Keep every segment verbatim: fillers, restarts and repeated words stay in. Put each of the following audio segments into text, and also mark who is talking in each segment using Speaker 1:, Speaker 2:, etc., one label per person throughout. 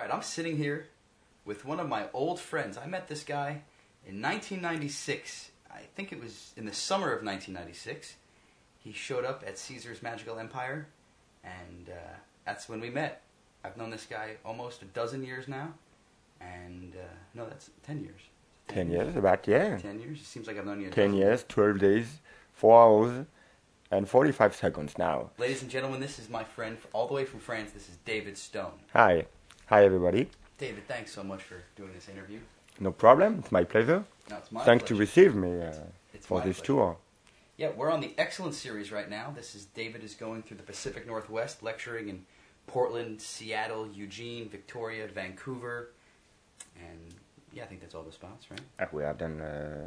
Speaker 1: right, I'm sitting here with one of my old friends. I met this guy in nineteen ninety-six. I think it was in the summer of nineteen ninety-six. He showed up at Caesar's Magical Empire, and uh, that's when we met. I've known this guy almost a dozen years now, and uh, no, that's ten years.
Speaker 2: Ten, ten years, years, about, yeah.
Speaker 1: Ten years? It seems like I've known you a
Speaker 2: Ten years, twelve days, four hours, and forty-five seconds now.
Speaker 1: Ladies and gentlemen, this is my friend all the way from France. This is David Stone.
Speaker 2: Hi. Hi, everybody.
Speaker 1: David, thanks so much for doing this interview.
Speaker 2: No problem. It's my pleasure.
Speaker 1: No, it's my
Speaker 2: Thanks
Speaker 1: pleasure.
Speaker 2: to receive me uh,
Speaker 1: it's, it's
Speaker 2: for this
Speaker 1: pleasure.
Speaker 2: tour.
Speaker 1: Yeah, we're on the Excellence series right now. This is David is going through the Pacific Northwest, lecturing in Portland, Seattle, Eugene, Victoria, Vancouver, and yeah, I think that's all the spots, right?
Speaker 2: Uh, we have done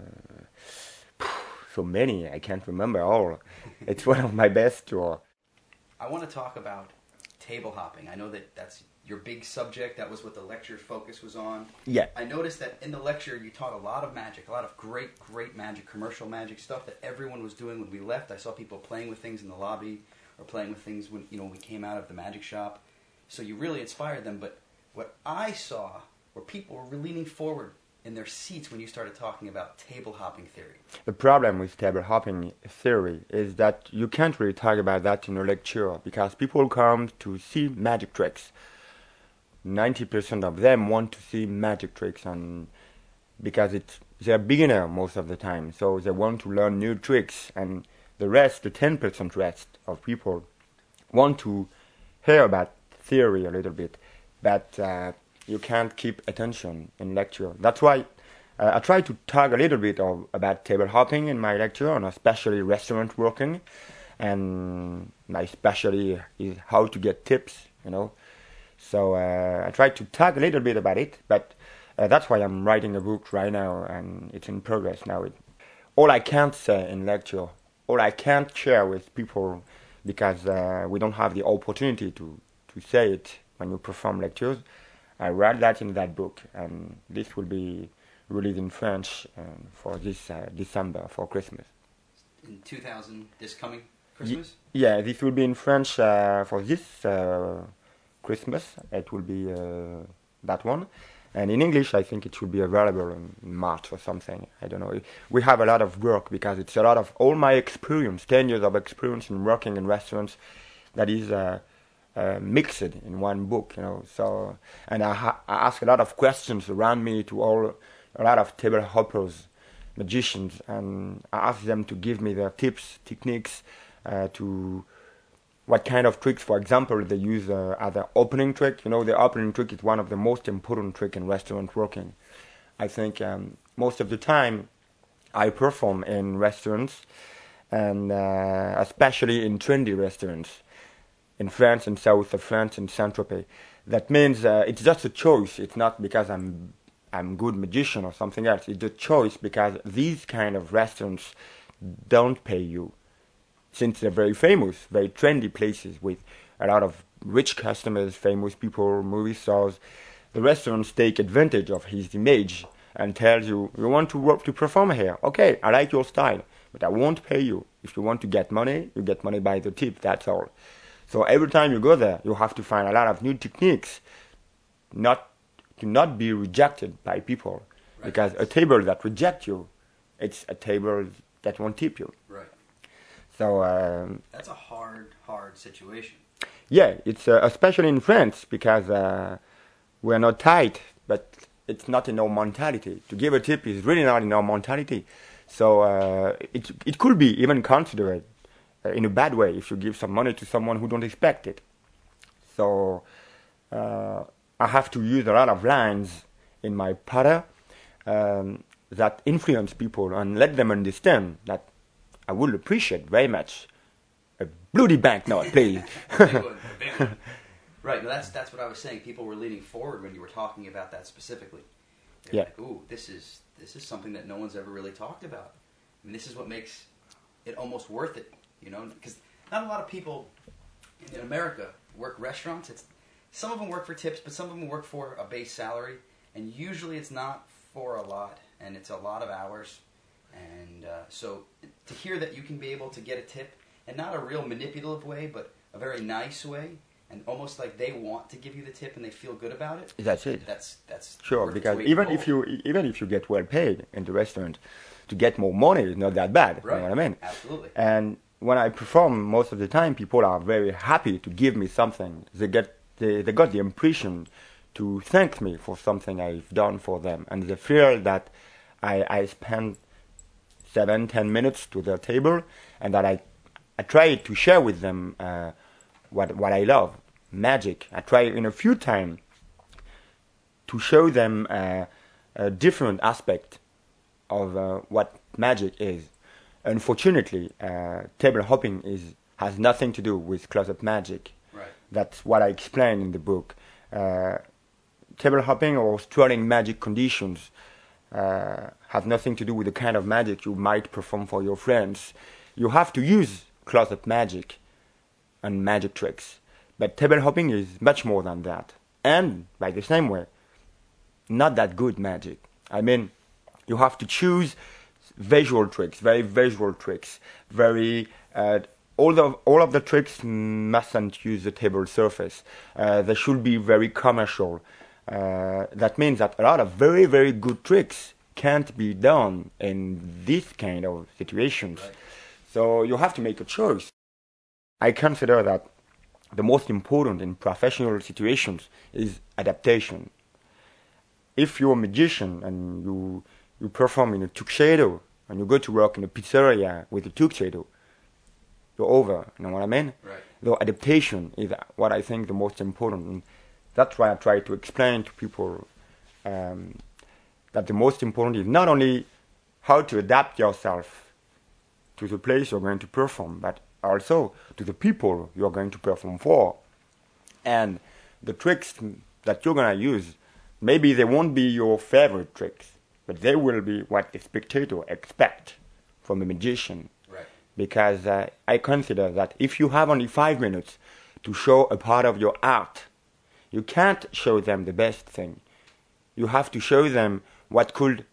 Speaker 2: uh, so many, I can't remember all. It's one of my best tours.
Speaker 1: I want to talk about table hopping. I know that that's your big subject. That was what the lecture's focus was on.
Speaker 2: Yeah.
Speaker 1: I noticed that in the lecture you taught a lot of magic, a lot of great, great magic, commercial magic stuff that everyone was doing when we left. I saw people playing with things in the lobby or playing with things when you know we came out of the magic shop. So you really inspired them. But what I saw were people were leaning forward in their seats when you started talking about table hopping theory.
Speaker 2: The problem with table hopping theory is that you can't really talk about that in a lecture because people come to see magic tricks. ninety percent of them want to see magic tricks, and because it's they're beginner most of the time, so they want to learn new tricks, and the rest, the ten percent rest of people want to hear about theory a little bit, but uh, you can't keep attention in lecture. That's why uh, I try to talk a little bit of, about table hopping in my lecture, and especially restaurant working, and my specialty is how to get tips, you know. So uh, I try to talk a little bit about it, but uh, that's why I'm writing a book right now, and it's in progress now. It, all I can't say in lecture, all I can't share with people, because uh, we don't have the opportunity to, to say it when you perform lectures, I write that in that book, and this will be released in French uh, for this uh, December, for Christmas.
Speaker 1: In two thousand, this coming Christmas?
Speaker 2: Y- yeah, this will be in French uh, for this uh, Christmas. It will be uh, that one. And in English, I think it should be available in March or something. I don't know. We have a lot of work because it's a lot of all my experience, ten years of experience in working in restaurants, that is uh, uh, mixed in one book, you know. So, and I, ha- I ask a lot of questions around me to all a lot of table hoppers, magicians, and I ask them to give me their tips, techniques, uh, to what kind of tricks, for example, they use uh, as an opening trick. You know, the opening trick is one of the most important tricks in restaurant working. I think um, most of the time I perform in restaurants, and uh, especially in trendy restaurants in France and south of France and Saint-Tropez. That means uh, it's just a choice. It's not because I'm I'm good magician or something else. It's a choice because these kind of restaurants don't pay you, since they're very famous, very trendy places with a lot of rich customers, famous people, movie stars. The restaurants take advantage of his image and tells you, you want to work to perform here? Okay, I like your style, but I won't pay you. If you want to get money, you get money by the tip, that's all. So every time you go there, you have to find a lot of new techniques not to not be rejected by people. Right. Because a table that rejects you, it's a table that won't tip you.
Speaker 1: Right.
Speaker 2: So um,
Speaker 1: that's a hard, hard situation.
Speaker 2: Yeah, it's uh, especially in France because uh, we're not tight, but it's not in our mentality. To give a tip is really not in our mentality. So uh, it it could be even considered uh, in a bad way if you give some money to someone who don't expect it. So uh, I have to use a lot of lines in my patter um, that influence people and let them understand that I would appreciate very much a bloody banknote, please.
Speaker 1: Big one, big one. Right, no, that's that's what I was saying. People were leaning forward when you were talking about that specifically. They're
Speaker 2: yeah.
Speaker 1: like, ooh, this is this is something that no one's ever really talked about. I mean, this is what makes it almost worth it, you know? Because not a lot of people in America work restaurants. It's some of them work for tips, but some of them work for a base salary, and usually it's not for a lot, and it's a lot of hours. And uh, so to hear that you can be able to get a tip, and not a real manipulative way, but a very nice way, and almost like they want to give you the tip and they feel good about it.
Speaker 2: That's it.
Speaker 1: That's that's
Speaker 2: Sure,
Speaker 1: worth its
Speaker 2: because
Speaker 1: weight in
Speaker 2: even
Speaker 1: gold.
Speaker 2: if you even if you get well paid in the restaurant, to get more money is not that bad.
Speaker 1: Right.
Speaker 2: You know what I mean?
Speaker 1: Absolutely.
Speaker 2: And when I perform, most of the time, people are very happy to give me something. They get they, they got the impression to thank me for something I've done for them, and they feel that I I spend seven ten minutes to their table, and that I I try to share with them uh, what what I love, magic. I try in a few times to show them uh, a different aspect of uh, what magic is. Unfortunately, uh, table hopping is has nothing to do with close-up magic.
Speaker 1: Right.
Speaker 2: That's what I explain in the book. Uh, table hopping or strolling magic conditions uh, have nothing to do with the kind of magic you might perform for your friends. You have to use close-up magic and magic tricks. But table hopping is much more than that. And, by the same way, not that good magic. I mean, you have to choose visual tricks, very visual tricks, very uh, all of all of the tricks mustn't use the table surface. Uh, they should be very commercial. Uh, that means that a lot of very very good tricks can't be done in this kind of situations.
Speaker 1: Right.
Speaker 2: So you have to make a choice. I consider that the most important in professional situations is adaptation. If you're a magician and you you perform in a tuxedo and you go to work in a pizzeria with a tuxedo, you're over. You know what I mean?
Speaker 1: Right.
Speaker 2: The adaptation is what I think the most important. And that's why I try to explain to people um, that the most important is not only how to adapt yourself to the place you're going to perform, but also to the people you're going to perform for. And the tricks that you're going to use, maybe they won't be your favorite tricks, but they will be what the spectator expect from a magician.
Speaker 1: Right.
Speaker 2: Because uh, I consider that if you have only five minutes to show a part of your art, you can't show them the best thing. You have to show them what could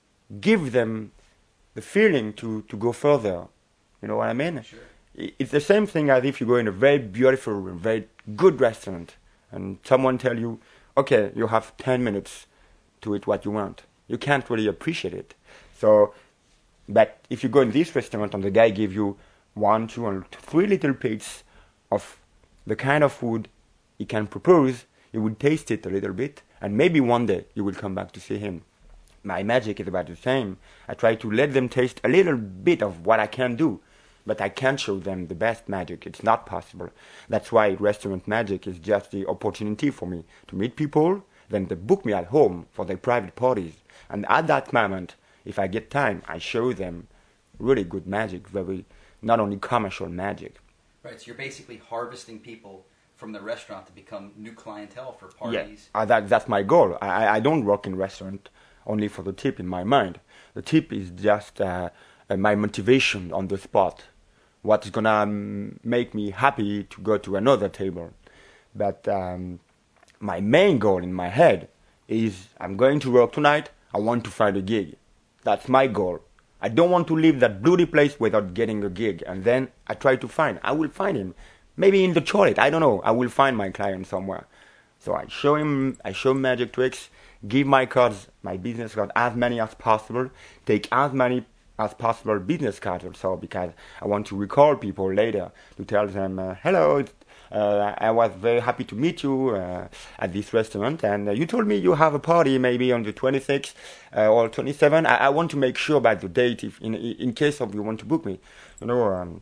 Speaker 2: give them the feeling to, to go further. You know what I mean?
Speaker 1: Sure.
Speaker 2: It's the same thing as if you go in a very beautiful, very good restaurant and someone tell you, okay, you have ten minutes to eat what you want. You can't really appreciate it. So, but if you go in this restaurant and the guy give you one, two, and three little plates of the kind of food he can propose, you would taste it a little bit, and maybe one day you will come back to see him. My magic is about the same. I try to let them taste a little bit of what I can do, but I can't show them the best magic. It's not possible. That's why restaurant magic is just the opportunity for me to meet people, then they book me at home for their private parties. And at that moment, if I get time, I show them really good magic, very not only commercial magic.
Speaker 1: Right. So you're basically harvesting people from the restaurant to become new clientele for
Speaker 2: Yeah,
Speaker 1: parties.
Speaker 2: uh, that, that's my goal. I, I don't work in restaurant only for the tip in my mind. The tip is just uh, uh, my motivation on the spot. What's gonna um, make me happy to go to another table. But um, my main goal in my head is I'm going to work tonight. I want to find a gig. That's my goal. I don't want to leave that bloody place without getting a gig. And then I try to find. I will find him. Maybe in the toilet. I don't know. I will find my client somewhere. So I show him. I show magic tricks. Give my cards, my business cards, as many as possible. Take as many as possible business cards also, because I want to recall people later to tell them, uh, hello, uh, I was very happy to meet you uh, at this restaurant, and uh, you told me you have a party maybe on the twenty-sixth uh, or twenty-seventh. I, I want to make sure about the date if in in case of you want to book me. You know, um,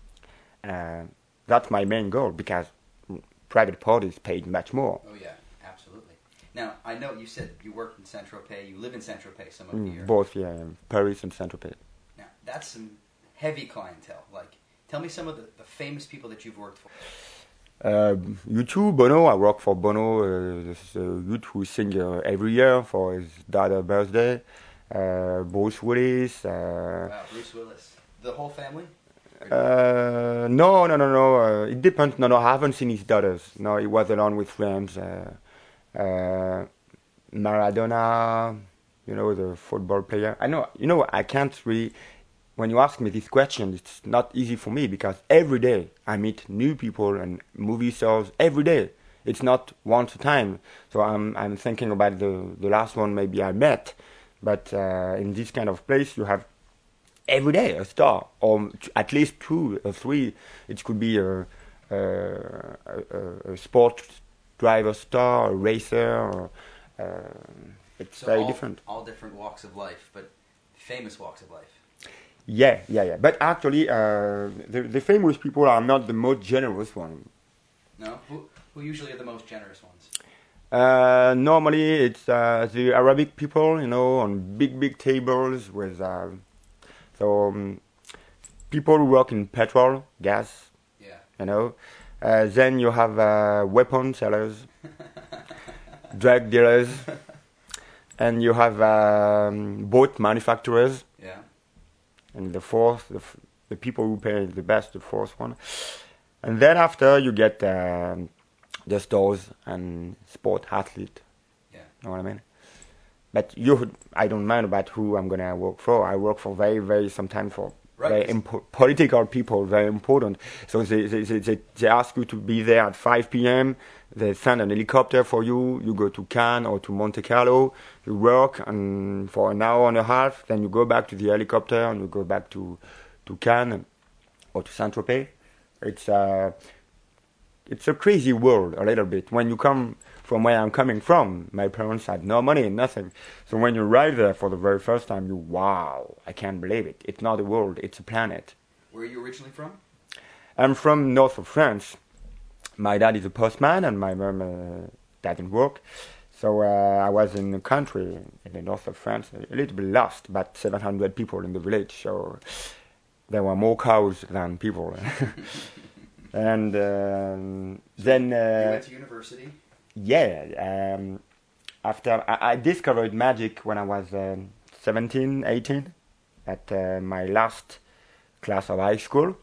Speaker 2: uh, that's my main goal, because private parties paid much more.
Speaker 1: Oh yeah, absolutely. Now I know you said you worked in Saint-Tropez. You live in Saint-Tropez some of
Speaker 2: Mm,
Speaker 1: the year.
Speaker 2: both, yeah, Paris and Saint-Tropez.
Speaker 1: Now that's some heavy clientele. Like, tell me some of the, the famous people that you've worked for.
Speaker 2: Uh, U two, Bono. I work for Bono, uh, this uh, youth who sing uh, every year for his daughter's birthday. Uh, Bruce Willis. Uh,
Speaker 1: Wow, Bruce Willis. The whole family?
Speaker 2: uh, no, no, no, no. Uh, it depends. No, no, I haven't seen his daughters. No, he was alone with friends. Uh, uh, Maradona, you know, the football player. I know, you know, I can't really when you ask me this question, it's not easy for me because every day I meet new people and movie stars every day. It's not once a time. So I'm I'm thinking about the, the last one maybe I met. But uh, in this kind of place, you have every day a star, or at least two or three. It could be a, a, a, a sport driver star, a racer. Or, uh, it's
Speaker 1: so
Speaker 2: very
Speaker 1: all,
Speaker 2: different.
Speaker 1: All different walks of life, but famous walks of life.
Speaker 2: Yeah, yeah, yeah. But actually, uh, the, the famous people are not the most generous ones.
Speaker 1: No? Who, who usually are the most generous ones?
Speaker 2: Uh, normally, it's uh, the Arabic people, you know, on big, big tables with... Uh, so, um, people who work in petrol, gas,
Speaker 1: yeah.
Speaker 2: you know. Uh, then you have uh, weapon sellers, drug dealers, and you have um, boat manufacturers.
Speaker 1: Yeah.
Speaker 2: And the fourth, the, f- the people who pay the best, the fourth one. And then after you get uh, the stores and sport athlete.
Speaker 1: Yeah.
Speaker 2: You know what I mean? But you, I don't mind about who I'm gonna work for. I work for very, very sometimes for
Speaker 1: right.
Speaker 2: very impo- political people, very important. So they, they they, they they ask you to be there at five p.m. They send an helicopter for you. You go to Cannes or to Monte Carlo. You work and for an hour and a half. Then you go back to the helicopter and you go back to to Cannes or to Saint-Tropez. It's uh, it's a crazy world a little bit. When you come from where I'm coming from, my parents had no money, nothing. So when you arrive there for the very first time, you wow, I can't believe it. It's not a world, it's a planet.
Speaker 1: Where are you originally from?
Speaker 2: I'm from north of France. My dad is a postman and my mom uh, doesn't work. So uh, I was in a country in the north of France, a little bit lost, about seven hundred people in the village. So there were more cows than people. And um,
Speaker 1: so
Speaker 2: then... Uh,
Speaker 1: you went to university?
Speaker 2: Yeah. Um, after I, I discovered magic when I was um, seventeen, eighteen, at uh, my last class of high school.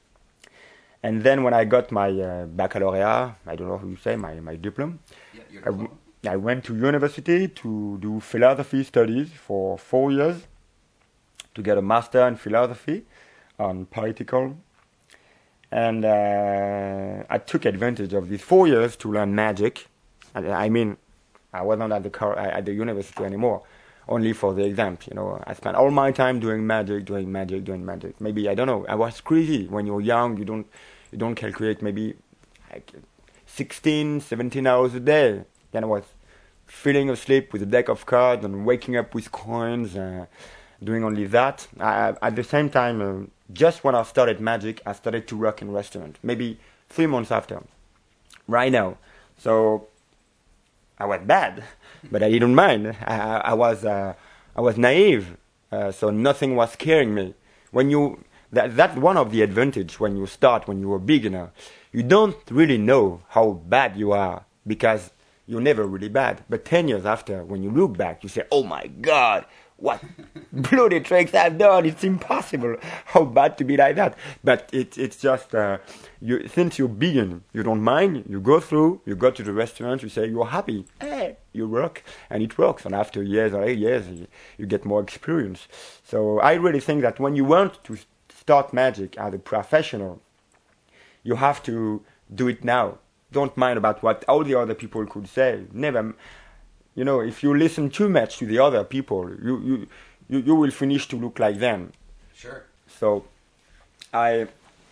Speaker 2: And then when I got my uh, baccalaureate, I don't know how you say, my, my diploma,
Speaker 1: Yeah, your
Speaker 2: I,
Speaker 1: diploma.
Speaker 2: w- I went to university to do philosophy studies for four years to get a master in philosophy on political. And uh, I took advantage of these four years to learn magic. I, I mean, I wasn't at the car, at the university anymore, only for the exams. You know, I spent all my time doing magic, doing magic, doing magic. Maybe I don't know. I was crazy. When you're young, you don't you don't calculate maybe like sixteen, seventeen hours a day. Then I was falling asleep with a deck of cards and waking up with coins, uh, doing only that. I, at the same time. Uh, Just when I started magic, I started to work in restaurant. Maybe three months after, right now. So I was bad, but I didn't mind. I, I was uh, I was naive, uh, so nothing was scaring me. When you that that's one of the advantage when you start, when you're a beginner. You don't really know how bad you are because you're never really bad. But ten years after, when you look back, you say, "Oh my God, what bloody tricks I've done! It's impossible. How bad to be like that?" But it, it's just uh, you. Since you begin, you don't mind. You go through. You go to the restaurant. You say you're happy. Hey, you work, and it works. And after years or eight years, you, you get more experience. So I really think that when you want to start magic as a professional, you have to do it now. Don't mind about what all the other people could say. Never. You know, if you listen too much to the other people, you, you, you, you will finish to look like them.
Speaker 1: Sure.
Speaker 2: So, I,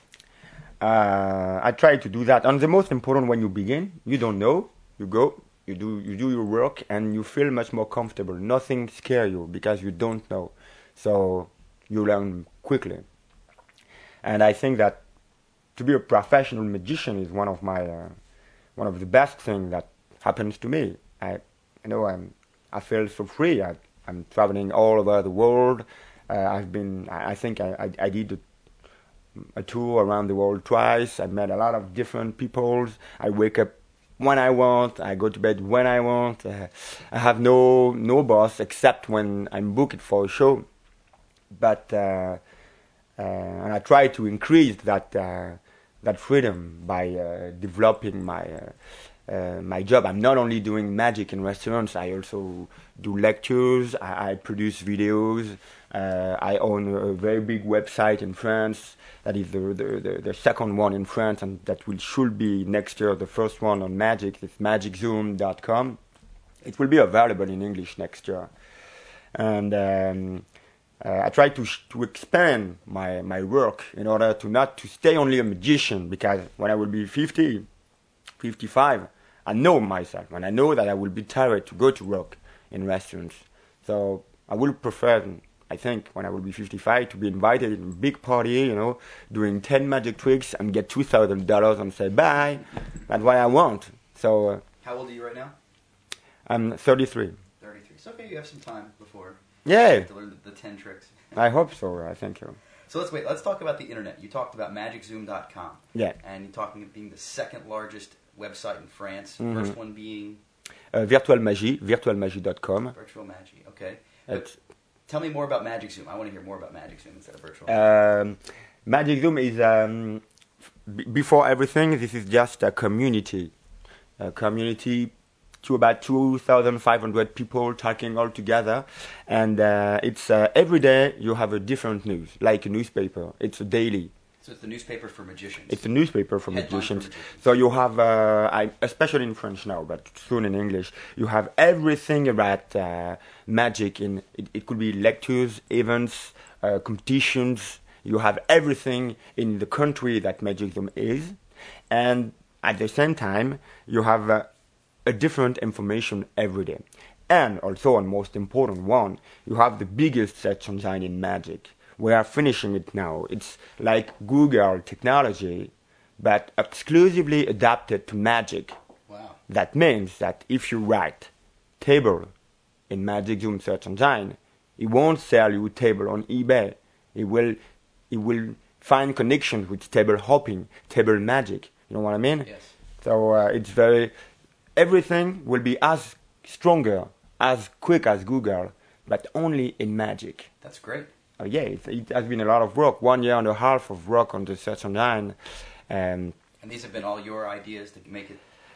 Speaker 2: uh, I try to do that. And the most important, when you begin, you don't know. You go, you do, you do your work, and you feel much more comfortable. Nothing scares you because you don't know. So you learn quickly. And I think that to be a professional magician is one of my, uh, one of the best things that happens to me. I. You know, I'm, I feel so free. I, I'm traveling all over the world. Uh, I've been, I, I think I, I, I did a, a tour around the world twice. I met a lot of different people. I wake up when I want. I go to bed when I want. Uh, I have no no boss except when I'm booked for a show. But uh, uh, and I try to increase that uh, that freedom by uh, developing my. Uh, uh, my job. I'm not only doing magic in restaurants. I also do lectures. I, I produce videos. Uh, I own a very big website in France. That is the, the, the, the second one in France, and that will should be next year the first one on magic. It's magic zoom dot com. It will be available in English next year. And um, uh, I try to sh- to expand my, my work in order to not to stay only a magician, because when I will be fifty, fifty-five, I know myself, and I know that I will be tired to go to work in restaurants. So I will prefer, I think, when I will be fifty-five, to be invited in a big party, you know, doing ten magic tricks and get two thousand dollars and say bye. That's what I want. So. Uh,
Speaker 1: How old are you right now?
Speaker 2: I'm thirty-three.
Speaker 1: thirty-three. So okay, you have some time before.
Speaker 2: Yeah.
Speaker 1: You have to learn the, the ten tricks.
Speaker 2: I hope so. I thank you.
Speaker 1: So let's wait. Let's talk about the internet. You talked about magic zoom dot com.
Speaker 2: Yeah.
Speaker 1: And you talking about being the second largest website in France.
Speaker 2: Mm-hmm.
Speaker 1: First one being.
Speaker 2: Uh, Virtual Magie, virtual magie dot com.
Speaker 1: Virtual Magie. Okay.
Speaker 2: It's,
Speaker 1: Tell me more about Magic Zoom. I want to hear more about Magic Zoom instead of Virtual.
Speaker 2: um, Magic Zoom is um, b- before everything. This is just a community, a community to about two thousand five hundred people talking all together, and uh, it's uh, every day you have a different news, like a newspaper. It's a daily.
Speaker 1: So it's the newspaper for magicians.
Speaker 2: It's a newspaper for
Speaker 1: Headline
Speaker 2: magicians.
Speaker 1: for magicians.
Speaker 2: So you have, uh, I, especially in French now, but soon in English, you have everything about uh, magic. In it, it could be lectures, events, uh, competitions. You have everything in the country that Magic Zoom is, and at the same time, you have uh, a different information every day. And also, and most important one, you have the biggest search engine in magic. We are finishing it now. It's like Google technology, but exclusively adapted to magic.
Speaker 1: Wow.
Speaker 2: That means that if you write table in Magic Zoom search engine, it won't sell you table on eBay. It will, it will find connections with table hopping, table magic. You know what I mean?
Speaker 1: Yes.
Speaker 2: So uh, it's very, everything will be as stronger, as quick as Google, but only in magic.
Speaker 1: That's great.
Speaker 2: Uh, yeah, it, it has been a lot of work, one year and a half of work on the search engine. Um,
Speaker 1: And these have been all your ideas to make it.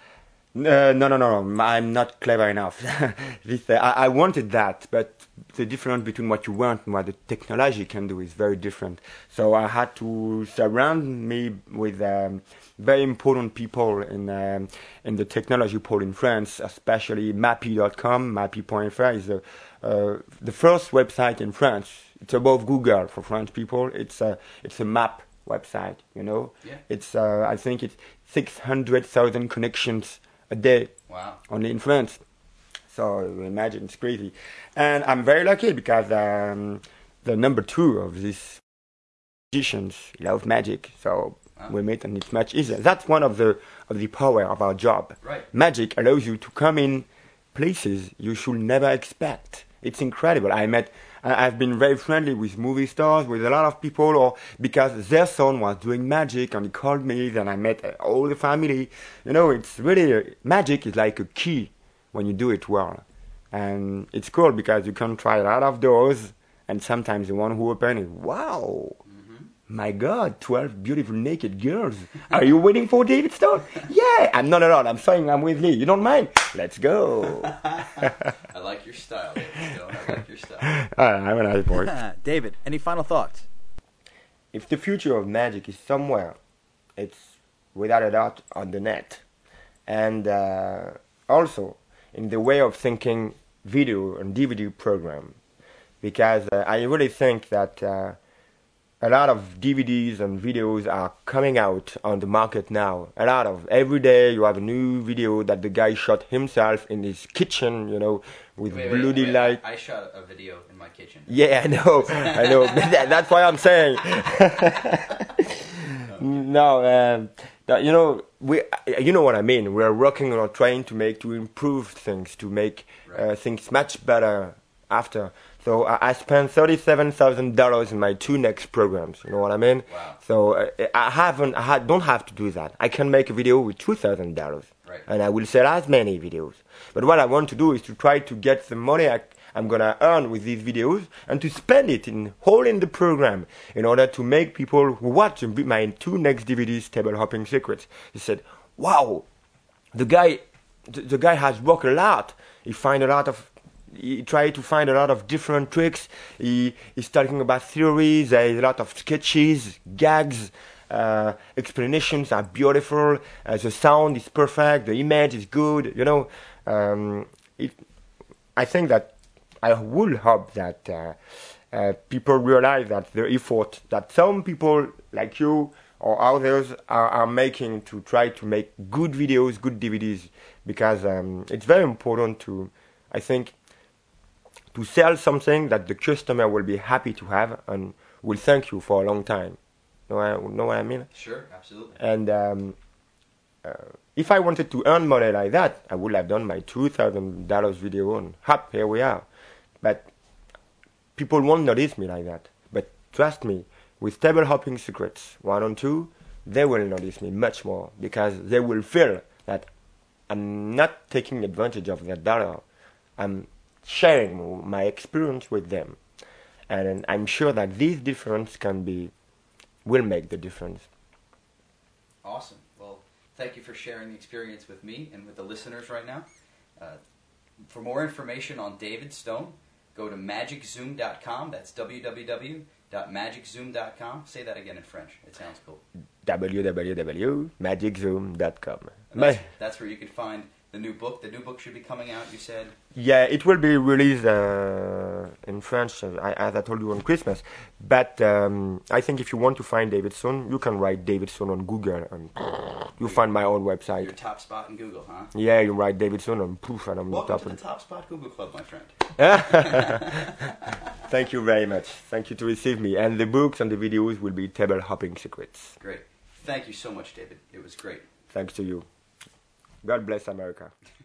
Speaker 2: Uh, no, no, no, no. I'm not clever enough. this, uh, I, I wanted that, but the difference between what you want and what the technology can do is very different. So I had to surround me with um, very important people in um, in the technology pool in France, especially mappy dot com. mappy point f r is the, uh, the first website in France. It's above Google for French people. It's a, it's a map website, you know.
Speaker 1: Yeah.
Speaker 2: It's uh, I think it's six hundred thousand connections a day.
Speaker 1: Wow.
Speaker 2: Only in France. So imagine, it's crazy. And I'm very lucky because um, the number two of these magicians love magic. So
Speaker 1: wow.
Speaker 2: we meet and it's much easier. That's one of the of the power of our job.
Speaker 1: Right.
Speaker 2: Magic allows you to come in places you should never expect. It's incredible. I met, I've been very friendly with movie stars, with a lot of people, or because their son was doing magic and he called me, then I met all the family. You know, it's really, magic is like a key when you do it well. And it's cool because you can try a lot of doors, and sometimes the one who opens is, wow, mm-hmm. my God, twelve beautiful naked girls. Are you waiting for David Stone? Yeah, I'm not alone. I'm saying I'm with Lee. You don't mind? Let's go.
Speaker 1: I like your style, David Stone. I like your style.
Speaker 2: Uh, I'm a nice boy.
Speaker 1: David, any final thoughts?
Speaker 2: If the future of magic is somewhere, it's without a doubt on the net. And uh, also in the way of thinking video and D V D program. Because uh, I really think that uh, a lot of D V Ds and videos are coming out on the market now. A lot of. Every day you have a new video that the guy shot himself in his kitchen, you know, with
Speaker 1: wait, wait,
Speaker 2: bloody
Speaker 1: wait,
Speaker 2: light.
Speaker 1: I shot a video in my kitchen.
Speaker 2: Yeah, I know, I know. That's why I'm saying. no, um, you know, we, you know what I mean. We're working on trying to make, to improve things, to make right. uh, things much better after. So I, I spent thirty-seven thousand dollars in my two next programs. You know what I mean?
Speaker 1: Wow.
Speaker 2: So uh, I haven't, I ha- don't have to do that. I can make a video with two thousand dollars,
Speaker 1: right.
Speaker 2: and I will sell as many videos. But what I want to do is to try to get the money I, I'm gonna earn with these videos and to spend it in whole in the program in order to make people who watch my two next D V Ds, Table Hopping Secrets, they said, "Wow, the guy, the, the guy has worked a lot. He find a lot of, he tried to find a lot of different tricks. He he's talking about theories. There is a lot of sketches, gags, uh, explanations are beautiful. Uh, the sound is perfect. The image is good. You know, um, it, I think that I would hope that uh, uh, people realize that the effort that some people like you or others are, are making to try to make good videos, good D V Ds, because um, it's very important to, I think, to sell something that the customer will be happy to have and will thank you for a long time. Know what I, know what I mean?
Speaker 1: Sure, absolutely.
Speaker 2: And um, uh, if I wanted to earn money like that, I would have done my two thousand dollars video and hop, here we are. But people won't notice me like that. But trust me, with Table Hopping Secrets one and two, they will notice me much more because they will feel that I'm not taking advantage of their dollar. I'm sharing my experience with them. And I'm sure that this difference can be, will make the difference.
Speaker 1: Awesome. Well, thank you for sharing the experience with me and with the listeners right now. Uh, for more information on David Stone, go to magic zoom dot com. That's w w w dot magic zoom dot com. Say that again in French. It sounds cool.
Speaker 2: w w w dot magic zoom dot com.
Speaker 1: That's, that's where you can find the new book. The new book should be coming out, you said?
Speaker 2: Yeah, it will be released uh, in French, uh, as I told you, on Christmas. But um, I think if you want to find David Stone, you can write David Stone on Google, and you find my own website.
Speaker 1: Your top spot in Google, huh?
Speaker 2: Yeah, you write David Stone, and poof, and I'm
Speaker 1: Welcome
Speaker 2: top
Speaker 1: to
Speaker 2: of
Speaker 1: the Top Spot Google Club, my friend.
Speaker 2: Thank you very much. Thank you to receive me. And the books and the videos will be Table Hopping Secrets.
Speaker 1: Great. Thank you so much, David. It was great.
Speaker 2: Thanks to you. God bless America.